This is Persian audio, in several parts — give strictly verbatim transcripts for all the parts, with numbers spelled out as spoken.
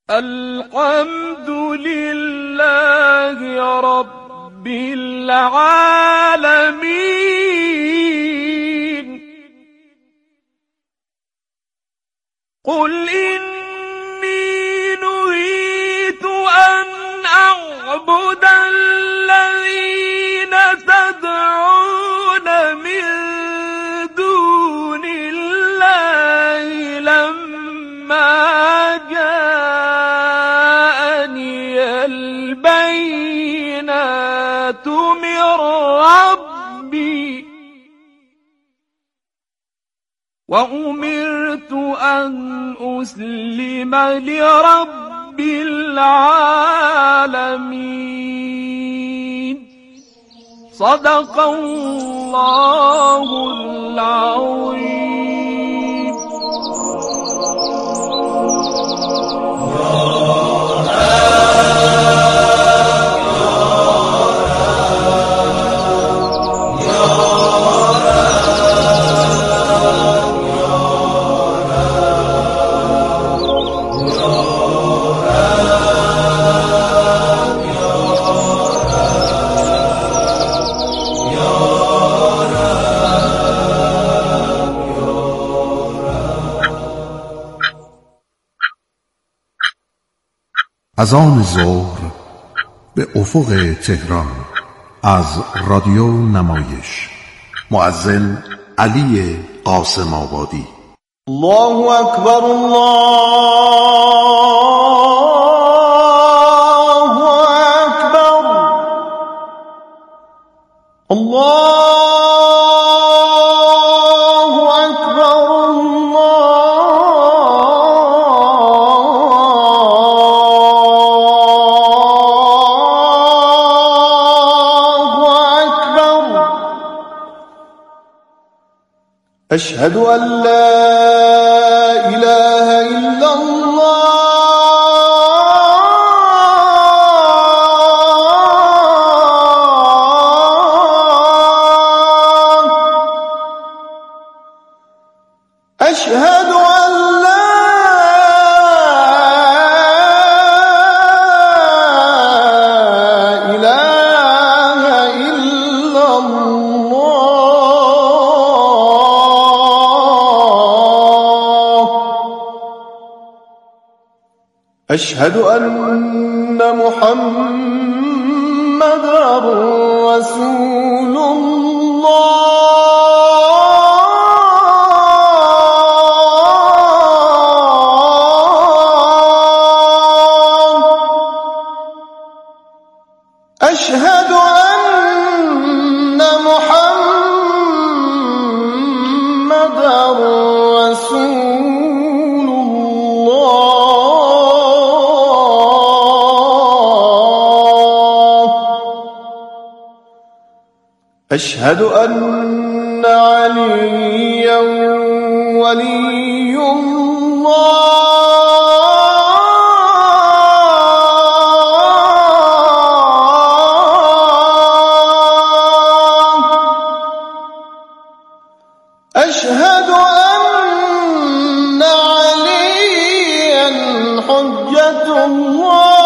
الحمد لله رب العالمين. قل إني نهيت أن أعبد الذين تدعون من دون الله لما جاءني البينات من ربي وأمرت أن أسلم لرب العالمين. صدق الله العظيم. از آن ظهر به افق تهران از رادیو نمایش مؤذن علی قاسم آبادی. الله اکبر الله اکبر الله أشهد أن لا إله إلا الله. أشهد أن لا إله إلا الله. أشهد أن محمدًا رسول الله. أشهد أن محمدًا رسول الله. أشهد أن عليا ولي الله. أشهد أن عليا حجة الله.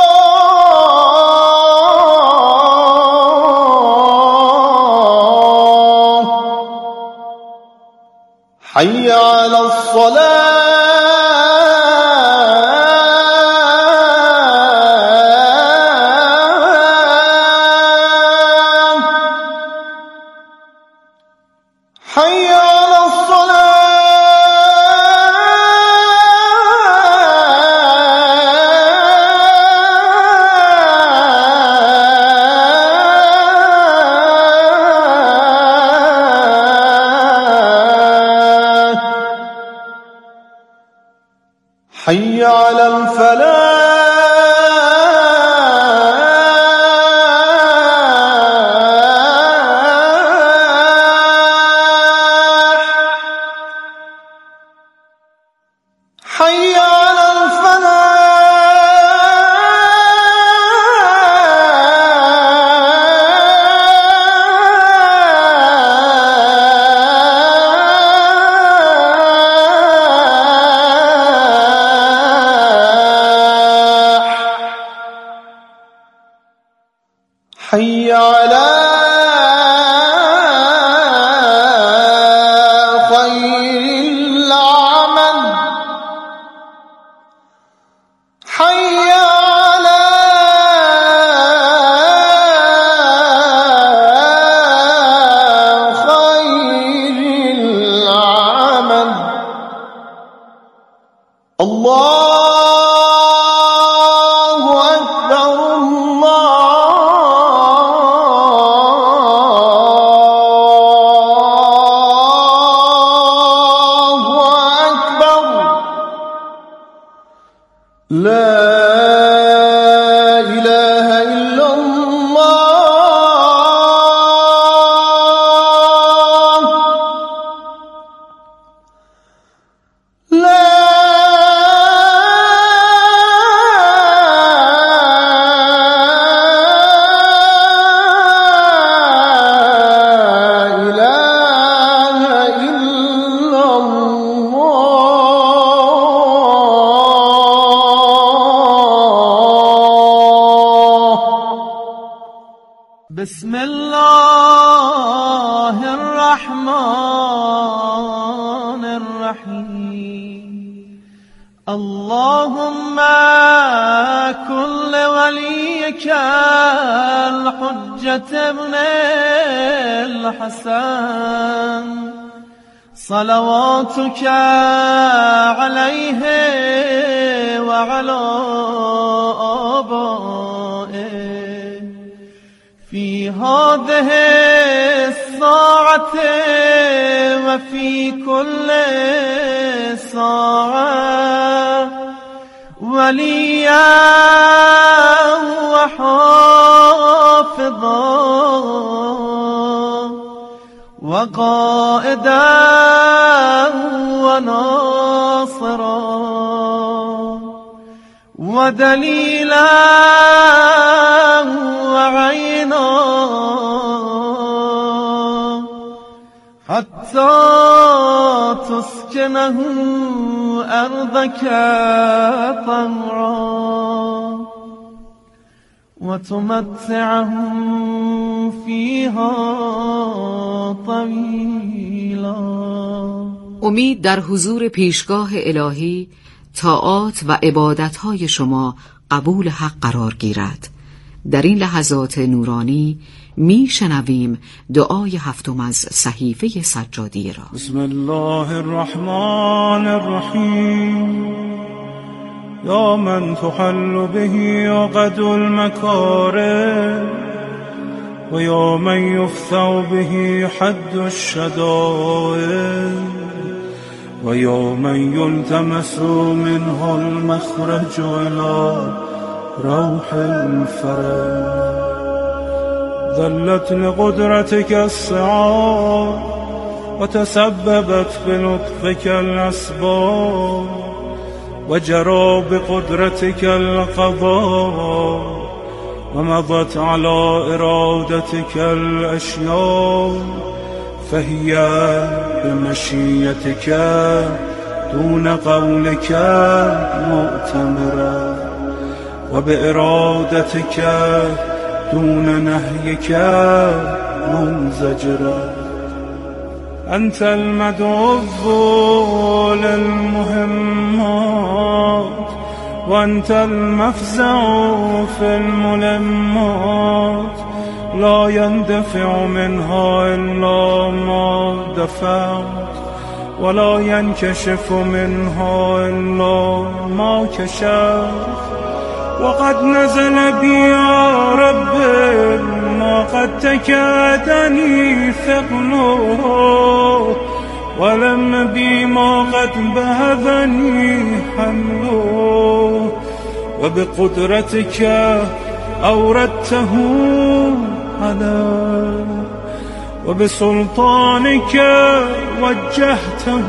حي على الصلاة. حي على الصلاة. حي على الفلاح. حي على الفلاح. حي على خير العمل حي على خير العمل الله لا إله إلا الله لا إله إلا الله بسم الله الرحمن الرحيم اللهم كن لوليك الحجة ابن الحسن صلواتك عليه وعلى آبائه في هذه الساعة وفي كل ساعة وليا وحافظا وقائدا وناصرا ودليلا وعينا حتى تسكنه أرضك طوعا وتمتعهم فيها طويلا. امید در حضور پیشگاه الهی طاعات و عبادتهای شما قبول حق قرار گیرد. در این لحظات نورانی می شنویم دعای هفتم از صحیفه سجادی را. بسم الله الرحمن الرحیم یا من تحل به عقد المکاره و یا من یفتح به حد الشدائد و یا من یلتمس منه المخرج الى روح الفرج ذلت لقدرتك السعاد وتسببت بلطفك الأسباب وجرى بقدرتك القضاء ومضت على إرادتك الأشياء فهي بمشيتك دون قولك مؤتمرة وبإرادتك دون نهيك منزجرة أنت المدعو للمهمات وأنت المفزع في الملمات لا يندفع منها إلا ما دفعت ولا ينكشف منها إلا ما كشفت وقد نزل بي يا رب ما قد تكادني ثقله ولم بي ما قد بهذني حمله وبقدرتك أوردته علي وبسلطانك وجهته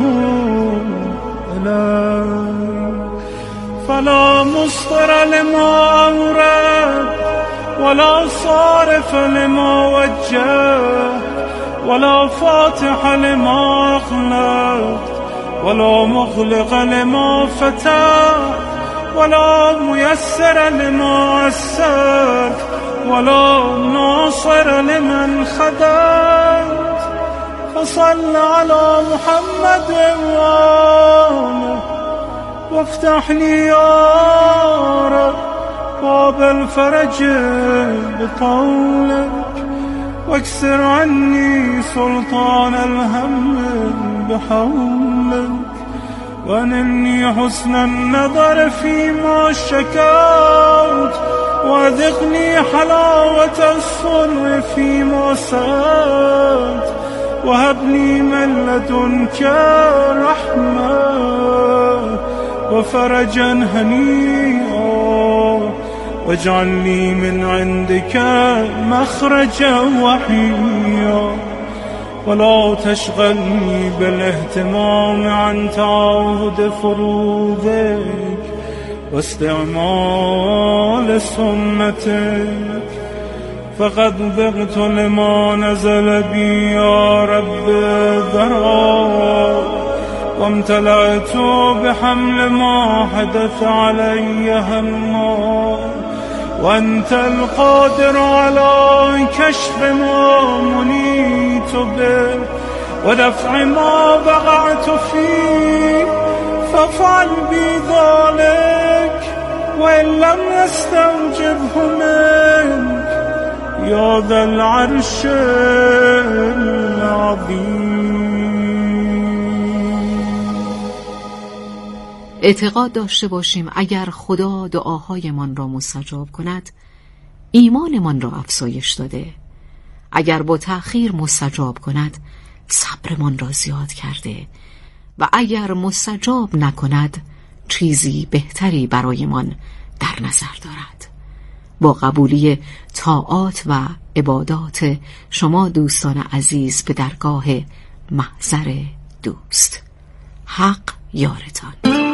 إلي فلا مصدر لما أورد ولا صارف لما وجه ولا فاتح لما أغلق ولا مغلق لما فتح ولا ميسر لما أسر ولا ناصر لمن خذلت فصل على محمد وآله وافتح لي يا رب باب الفرج بقولك واكسر عني سلطان الهم بحولك وانني حسن النظر فيما شكوت وذقني حلاوة الصر فيما سألت وهبني من لدنك رحمة وفرجا هنيئا واجعل لي من عندك مخرجا وحيا ولا تشغلني بالاهتمام عن تعاهد فروضك واستعمال سنتك فقد ضغت لما نزل بي يا رب ذرا وامتلأت بحمل ما حدث علي هما وأنت القادر على كشف ما منيت به ودفع ما وقعت فيه فافعل بي ذلك وإن لم يستوجبه منك يا ذا العرش العظيم. اعتقاد داشته باشیم اگر خدا دعاهایمان را مستجاب کند ایمانمان را افزایش داده، اگر با تأخیر مستجاب کند صبرمان را زیاد کرده و اگر مستجاب نکند چیزی بهتری برایمان در نظر دارد. با قبولی طاعات و عبادات شما دوستان عزیز به درگاه محضر دوست، حق یارتان.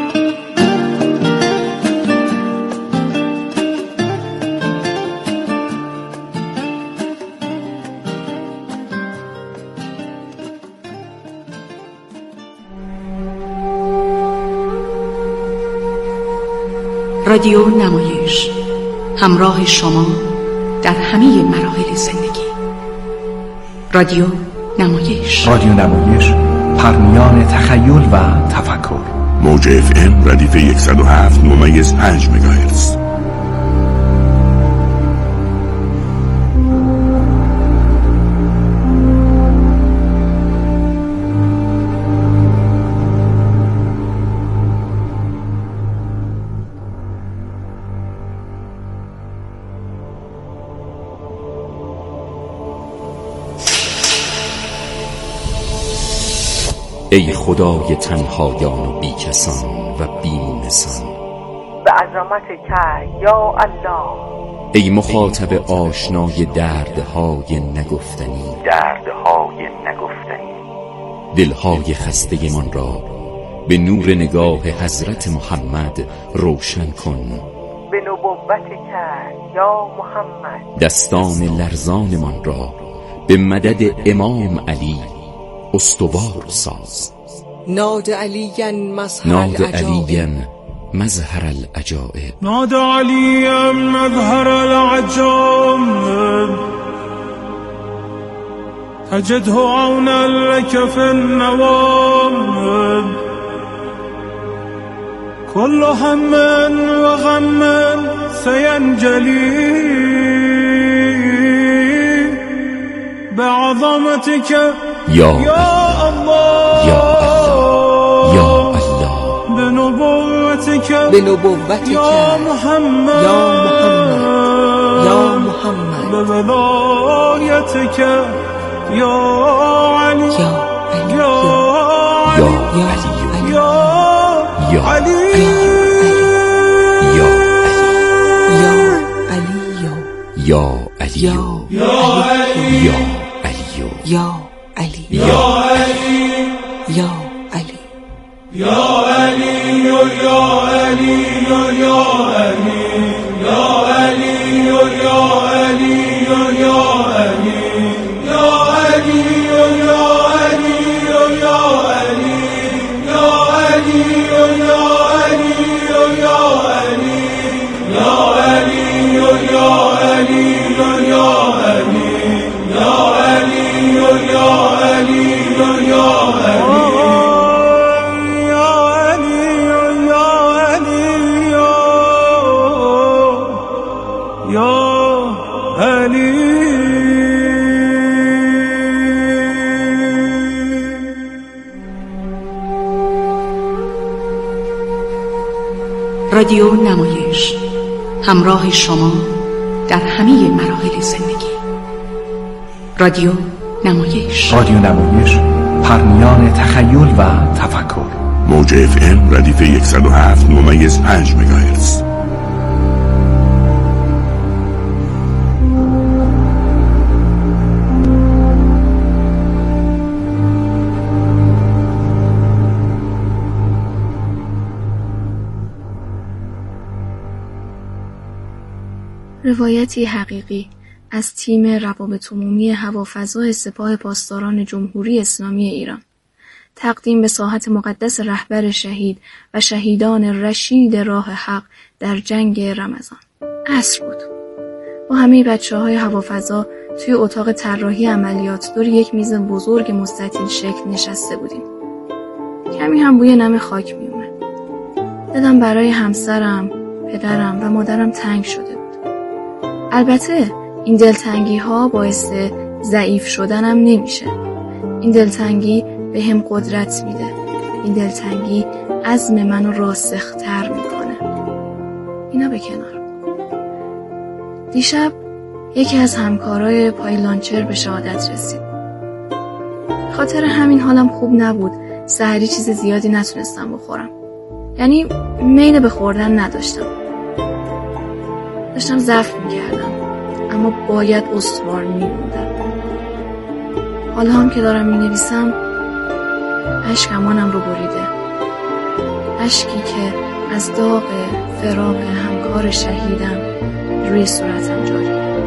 رادیو نمایش، همراه شما در همه مراحل زندگی. رادیو نمایش رادیو نمایش، پرمیان تخیل و تفکر. موج اف ام ردیف صد و هفت ممیز پنج مگاهرتز. ای خدای تنهایان و بیکسان و بی‌نسان، به عظمتک یا الله. ای مخاطب آشنای دردهای نگفتنی دردهای نگفتنی دلهای خسته من را به نور نگاه حضرت محمد روشن کن. به نبوتک یا محمد دستان لرزان من را به مدد امام علی استوار ساز. ناد علیاً مظهر ناد العجائب علیاً مظهر العجائب ناد علیاً مظهر العجائب تجده عونا لك في النوائب كل هم وغم سينجلي بعظمتك یا الله یا الله یا الله بنبوتك بنبوتك یا محمد یا محمد یا محمد بولایتك یا علی یا علی یا یا علی یا علی یا یا علی علی یا علی یا یا علی یا علی یا علی یا علی یا علی یا علی یا علی یا علی یا علی یا علی یا علی یا علی یا علی یا علی یا علی یا علی یا علی یا علی یا رادیو نمایش، همراه شما در همه مراحل زندگی. رادیو نمایش رادیو نمایش، پرمیان تخیل و تفکر. موج اف ام ردیف صد و هفت ممیز پنج مگاهرتز. روایتی حقیقی از تیم روابط عمومی هوافضای سپاه پاسداران جمهوری اسلامی ایران، تقدیم به ساحت مقدس رهبر شهید و شهیدان رشید راه حق در جنگ رمضان. عصر بود. با همه بچه‌های هوافضا توی اتاق طراحی عملیات دور یک میز بزرگ مستطیل شکل نشسته بودیم. کمی هم بوی نم خاک می اومد. دلم برای همسرم، پدرم و مادرم تنگ شده بود. البته این دلتنگی ها باعث ضعیف شدنم نمیشه. این دلتنگی به هم قدرت میده. این دلتنگی عزم منو راسختر میکنه. اینا به کنار. دیشب یکی از همکارای پای لانچر به شهادت رسید. خاطر همین حالم خوب نبود. سحری چیز زیادی نتونستم بخورم. یعنی میل به خوردن نداشتم. داشتم ضعف میکردم، اما باید استوار میموندم. حالا هم که دارم مینویسم اشک امانم رو بریده. اشکی که از داغ فراق همکار شهیدم روی صورتم جاری.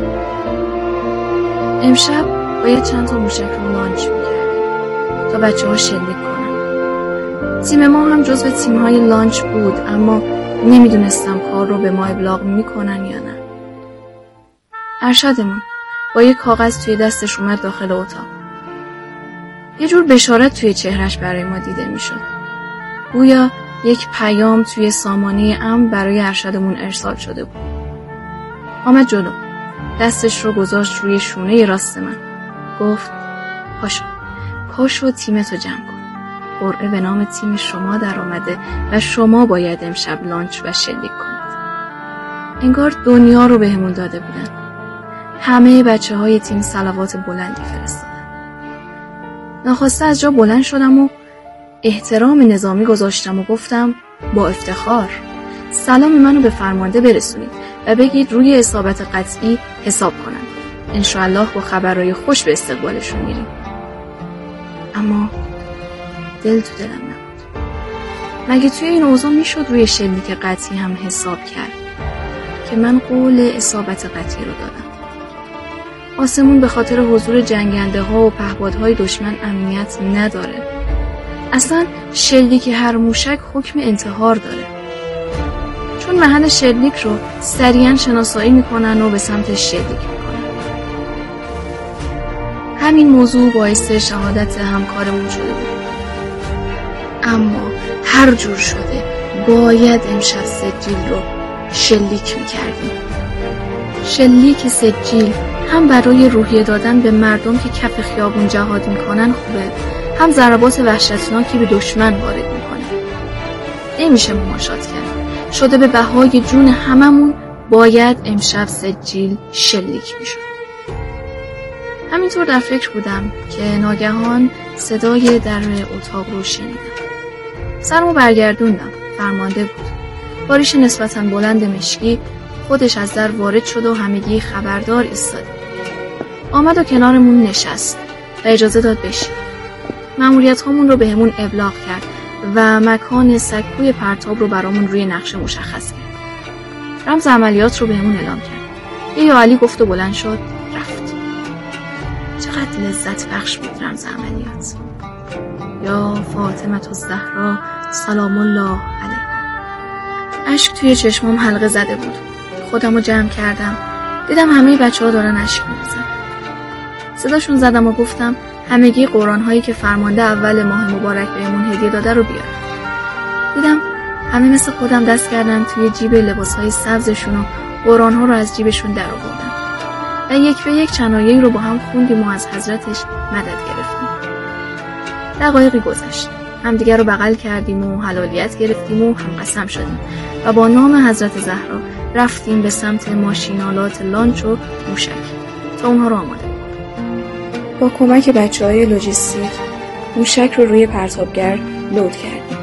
امشب باید چند تا موشک رو لانچ میکردیم تا بچه ها شلیک کنن. تیم ما هم جزو تیم های لانچ بود، اما نمیدونستم کار رو به ما ابلاغ میکنن یا نه. ارشدمون با یک کاغذ توی دستش اومد داخل اتاق. یه جور بشارت توی چهرش برای ما دیده میشد. گویا یک پیام توی سامانه امن برای ارشدمون ارسال شده بود. آمد جلو. دستش رو گذاشت روی شونه راست من. گفت پاشو. پاشو تیمتو جمع کن. قرعه به نام تیم شما در آمده و شما باید امشب لانچ و شلیک کنید. انگار دنیا رو بهمون داده بودن. همه بچه های تیم صلوات بلندی فرستادن. ناخواسته از جا بلند شدم و احترام نظامی گذاشتم و گفتم با افتخار سلام منو به فرمانده برسونید و بگید روی اصابت قطعی حساب کنند. انشاءالله با خبرهای خوش به استقبالشون میریم. اما دل تو دلم نبود. مگه توی این اوضاع میشد روی شلیک قطعی هم حساب کرد که من قول اصابت قطعی رو دادم. آسمون به خاطر حضور جنگنده ها و پهپادهای دشمن امنیت نداره. اصلا شلیک هر موشک حکم انتحار داره. چون محل شلیک رو سریعا شناسایی میکنن و به سمت شلیک میکنن. همین موضوع باعث شهادت همکارمون شده بود. اما هر جور شده باید امشب سجیل رو شلیک میکردیم. شلیک سجیل هم برای روحیه دادن به مردم که کف خیابون جهاد میکنن خوبه، هم ضربات وحشتناکی به دشمن وارد میکنه. نمیشه مماشات کرد. شده به بهای جون هممون باید امشب سجیل شلیک میشد. همینطور در فکر بودم که ناگهان صدای در اتاق رو شنیدم. سرمو برگردوندم. فرمانده بود. با ریش نسبتاً بلند مشکی خودش از در وارد شد و همگی خبردار ایستادیم. آمد و کنارمون نشست و اجازه داد بشیم. مأموریت هامون رو بهمون ابلاغ کرد و مکان سکوی پرتاب رو برامون روی نقشه مشخص کرد. رمز عملیات رو بهمون اعلام کرد. یا علی گفت و بلند شد رفت. چقدر لذت بخش بود رمز عملیات. یا فاطمه الزهرا سلام الله علیها. اشک توی چشمام حلقه زده بود. خودم رو جمع کردم. دیدم همه بچه ها دارن اشک می‌ریزن. صداشون زدم و گفتم همگی قرآن هایی که فرمانده اول ماه مبارک بهمون هدیه داده رو بیار. دیدم همه مثل خودم دست کردن توی جیب لباس های سبزشون و قرآن ها رو از جیبشون در آوردن و یک به یک چند آیه‌ای رو با هم خوندیم و از حضرتش مدد گرفتیم. دقایقی گذشت. همدیگر رو بغل کردیم و حلالیت گرفتیم و هم قسم شدیم و با نام حضرت زهرا رفتیم به سمت ماشینالات لانچ و موشک تا اونها رو آماده کنیم. با کمک بچه‌های لوجستیک موشک رو روی پرتابگر لود کردیم.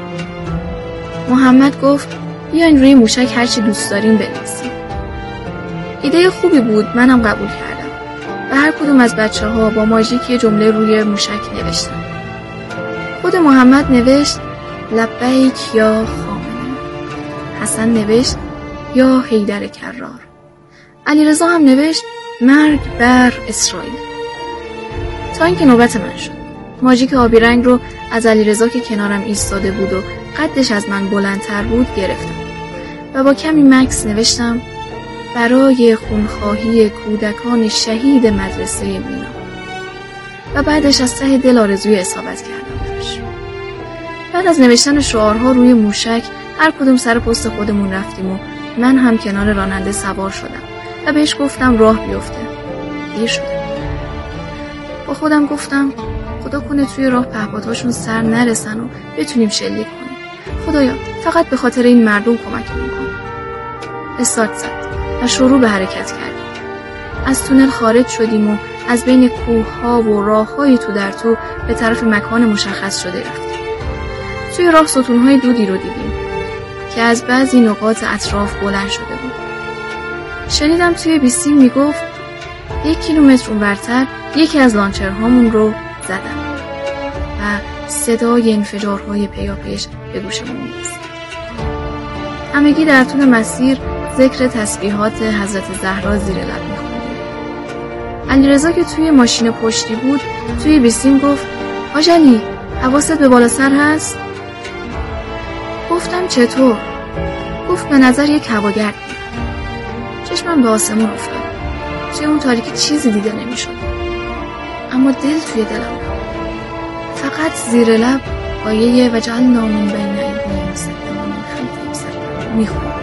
محمد گفت بیاین روی موشک هرچی دوست داریم بنویسیم. ایده خوبی بود، منم قبول کردم و هر کدوم از بچه‌ها با ماژیک یه جمله روی موشک نوشتن. خود محمد نوشت لبیک یا خامنه، حسن نوشت یا حیدر کرار، علیرضا هم نوشت مرگ بر اسرائیل. تا اینکه نوبت من شد. ماژیک آبی رنگ رو از علیرضا که کنارم ایستاده بود و قدش از من بلندتر بود گرفتم و با کمی مکس نوشتم برای خونخواهی کودکان شهید مدرسه مینا و بعدش از ته دل آرزوی اصابت کردم درش. بعد از نوشتن شعارها روی موشک هر کدوم سر پست خودمون رفتیم و من هم کنار راننده سوار شدم و بهش گفتم راه بیفته. دیر شده. با خودم گفتم خدا کنه توی راه پهپادهاشون سر نرسن و بتونیم شلیک کنیم. خدایا فقط به خاطر این مردم کمکمون کن. استارت زد و شروع به حرکت کردیم. از تونل خارج شدیم و از بین کوه‌ها و راه‌های تو در تو به طرف مکان مشخص شده رفتیم. توی راه ستون‌های دودی رو دیدیم که از بعضی نقاط اطراف بلند شده بود. شنیدم توی بیسیم میگفت یک کیلومتر اونورتر یکی از لانچرهامون رو زدن و صدای انفجارهای پیاپیش به گوشمون میرسید. همگی در طول مسیر ذکر تسبیحات حضرت زهرا زیر لب میخوندیم. علیرضا که توی ماشین پشتی بود توی بیسیم گفت حاج علی حواست به بالا سر هست؟ گفتم چطور؟ گفت به نظر یک هواگرد بود. چشمم به آسمون افتاد. توی اون تاریکی چیزی دیده نمیشد. اما دل توی دلم بود. فقط زیر لب آیه و جعلنا من بین ایدیهم سدا و من خلفهم سدا میخوندم.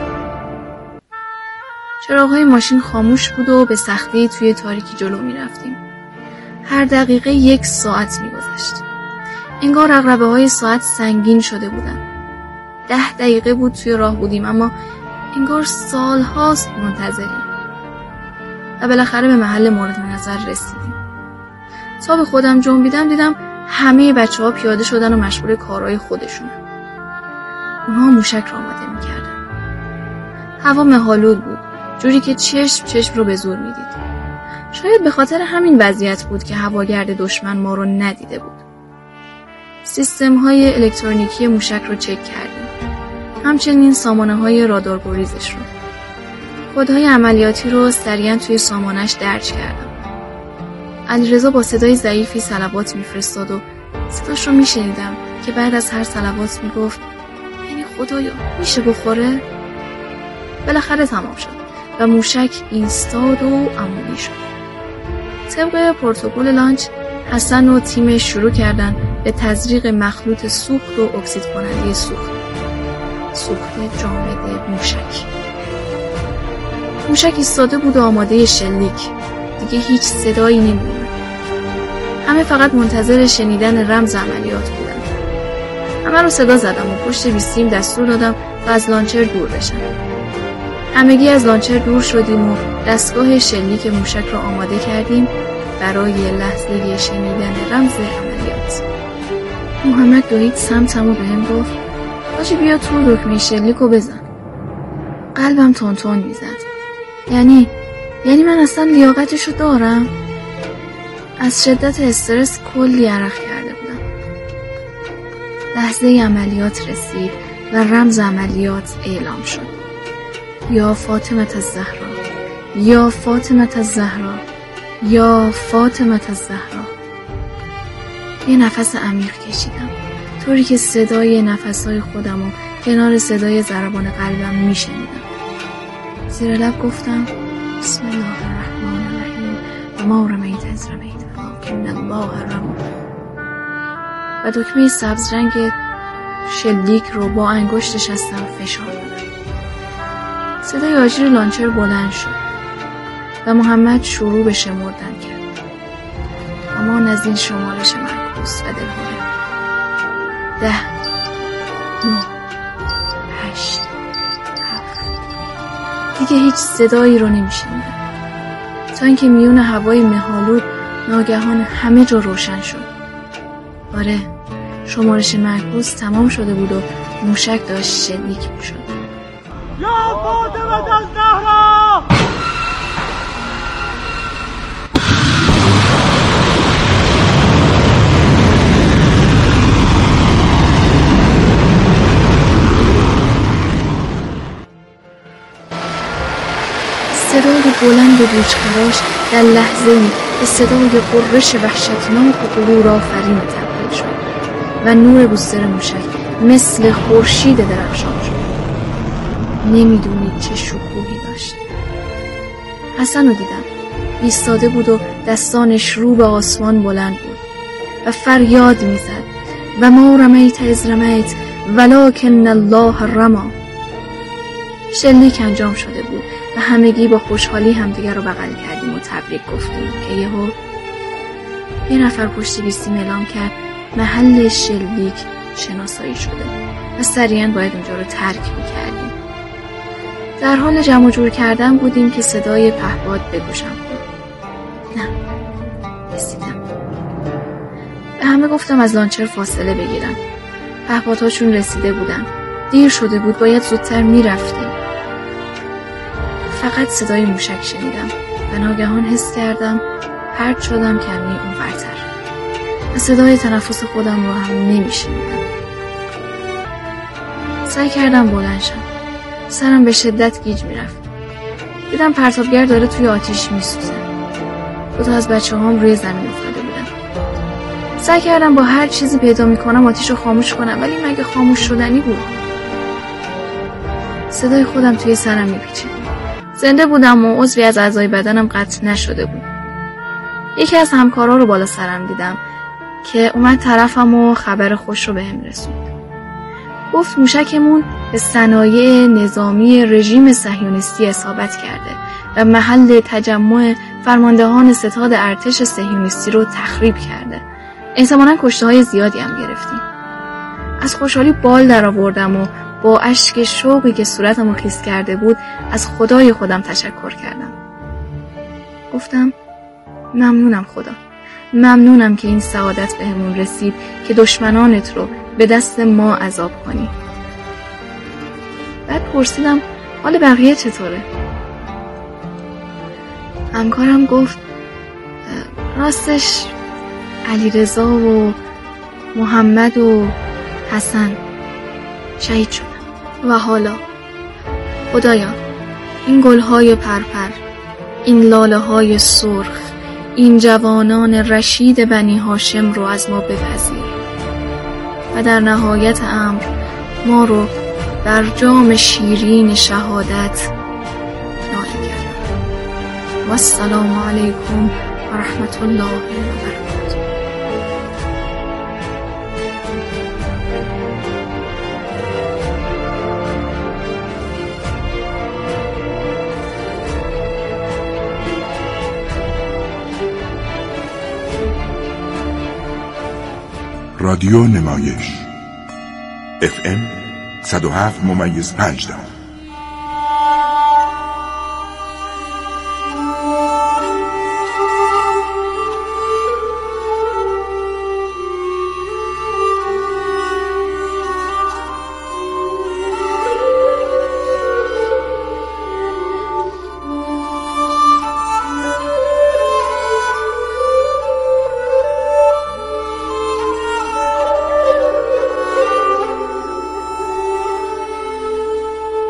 چراغ‌های ماشین خاموش بود و به سختی توی تاریکی جلو میرفتیم. هر دقیقه یک ساعت میگذشت. انگار عقربه‌های ساعت سنگین شده بودن. ده دقیقه بود توی راه بودیم اما انگار سال هاست منتظریم و بالاخره به محل مورد نظر رسیدیم. تا به خودم جنبیدم دیدم همه بچه ها پیاده شدن و مشغول کارهای خودشونن. اونها موشک را آماده میکردن. هوا مه‌آلود بود، جوری که چشم چشم رو به زور میدید. شاید به خاطر همین وضعیت بود که هواگرد دشمن ما رو ندیده بود. سیستم های الکترونیکی موشک رو چک کردیم. همچنین سامانه های رادار گریزش رو. کدهای عملیاتی رو سریعا توی سامانش درج کردم. علیرضا با صدای ضعیفی صلوات میفرستاد و صداش رو میشنیدم که بعد از هر صلوات میگفت یعنی خدایا میشه بخوره؟ بالاخره تمام شد و موشک ایستاد و عمودی شد. طبق پروتکل لانچ حسن و تیمش شروع کردن به تزریق مخلوط سوخت و اکسید کننده سوخت. سوخت جامد موشک. موشک ایستاده بود و آماده شلیک. دیگه هیچ صدایی نمی‌اومد. همه فقط منتظر شنیدن رمز عملیات بودن. همه رو صدا زدم و پشت بیستیم دستور دادم تا از لانچر دور بشن. همگی از لانچر دور شدیم و دستگاه شلیک موشک را آماده کردیم برای لحظه شنیدن رمز عملیات. محمد دوید سمتم و بهم گفت حاجی بیا تو دکمه شلیک رو بزن. قلبم تون تون میزد. یعنی یعنی من اصلا لیاقتشو دارم؟ از شدت استرس کلی عرق کرده بودم. لحظه عملیات رسید و رمز عملیات اعلام شد. یا فاطمه الزهرا، یا فاطمه الزهرا، یا فاطمه الزهرا. یه نفس عمیق کشیدم، طوری که صدای نفسهای خودم و کنار صدای ضربان قلبم میشنیدم. زیر لب گفتم بسم الله الرحمن الرحیم و ما رمیت از رمیت ولکن الله رمی و دکمه سبز رنگ شلیک رو با انگشت شستم فشار دادم. صدای آژیر لانچر بلند شد و محمد شروع به شمردن کرد. امان از این شمارش معکوس و دلهره. ده، نه، هشت، هفت. دیگه هیچ صدایی رو نمیشنیدم تا اینکه میون هوای مه‌آلود ناگهان همه جا روشن شد. آره، شمارش معکوس تمام شده بود و موشک داشت شلیک میشد. یا فاطمه الزهرا! صدای بلند و گوشخراش در لحظه‌ای به صدای قررش وحشتناک و غرور آفرین تبدیل شد و نور بوستر موشک مثل خورشید درخشان شد. نمیدونید چه شکوهی داشت. حسن رو دیدم. ایستاده بود و دستانش رو به آسمان بلند بود و فریاد میزد و ما رمیت از رمیت ولکن الله رما. شلیک انجام شده بود و همگی با خوشحالی همدیگر رو بغل کردیم و تبریک گفتیم که یهو یه نفر پشت بیستیم اعلام کرد محل شلیک شناسایی شده و سریعا باید اونجا رو ترک میکردیم. در حال جمع جور کردن بودیم که صدای پهپاد به گوشم خورد. نه، رسیدم. به همه گفتم از لانچر فاصله بگیرن. پهپادهاشون رسیده بودن. دیر شده بود، باید زودتر میرفتیم. فقط صدای موشک شنیدم و ناگهان حس کردم پرت شدم کمی اونورتر و صدای تنفس خودم رو هم نمیشنیدم. سعی کردم بلند شم. سرم به شدت گیج میرفت. دیدم پرتابگر داره توی آتیش میسوزه. دو تا از بچه هام روی زمین افتاده بودن. سعی کردم با هر چیزی پیدا میکنم آتیش رو خاموش کنم، ولی مگه خاموش شدنی بود؟ صدای خودم توی سرم میپیچید. زنده بودم و عضوی از اعضای بدنم قطع نشده بود. یکی از همکارا رو بالا سرم دیدم که اومد طرفم و خبر خوش رو بهم رسوند. گفت موشکمون به صنایع نظامی رژیم صهیونیستی اصابت کرده و محل تجمع فرماندهان ستاد ارتش صهیونیستی رو تخریب کرده. احتمالاً کشته‌های زیادی هم گرفتیم. از خوشحالی بال در آوردم و با اشک شوقی که صورتمو خیس کرده بود از خدای خودم تشکر کردم. گفتم ممنونم خدا. ممنونم که این سعادت بهمون رسید که دشمنانت رو به دست ما عذاب کنی. بعد پرسیدم حال بقیه چطوره؟ همکارم گفت راستش علیرضا و محمد و حسن شهید شدن. و حالا خدایا این گلهای پرپر، این لاله های سرخ، این جوانان رشید بنی هاشم رو از ما بپذیر و در نهایت امر ما رو در جام شیرین شهادت نائل کرد. و السلام علیکم و رحمت الله و برکاته. رادیو نمایش اف ام صد و هفت ممیز پنج